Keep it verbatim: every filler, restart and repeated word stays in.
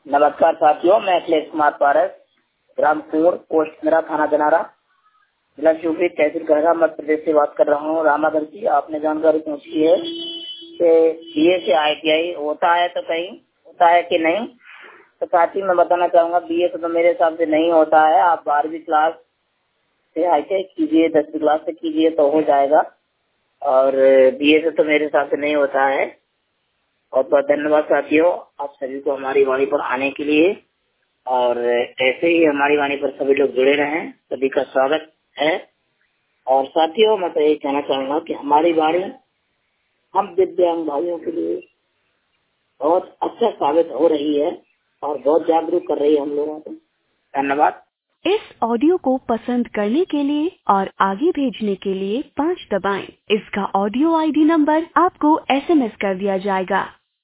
नमस्कार साथियों, मैं अखिलेश कुमार पारस, ग्राम कुंवर, पोस्ट मेरा, थाना दिनारा, जिला शिवपुरी, तहसील गढ़गा, मध्य प्रदेश से बात कर रहा हूँ। रामाधर जी, आपने जानकारी पूछी है कि बीए से आईटीआई होता है तो कहीं होता है कि नहीं। तो साथी मैं बताना चाहूंगा, बीए से तो मेरे हिसाब से नहीं होता है। आप बारहवीं क्लास से आईटीआई कीजिए, दसवीं क्लास से कीजिए तो हो जाएगा, और बीए से तो मेरे हिसाब से नहीं होता है। बहुत बहुत धन्यवाद साथियों, आप सभी को हमारी वाणी पर आने के लिए, और ऐसे ही हमारी वाणी पर सभी लोग जुड़े रहें। सभी का स्वागत है। और साथियों, मैं तो यही कहना चाहूंगा कि हमारी वाणी हम दिव्यांग भाइयों के लिए बहुत अच्छा साबित हो रही है और बहुत जागरूक कर रही है हम लोगों को। धन्यवाद। इस ऑडियो को पसंद करने के लिए और आगे भेजने के लिए पाँच दबाएं। इसका ऑडियो आईडी नंबर आपको एसएमएस कर दिया जाएगा।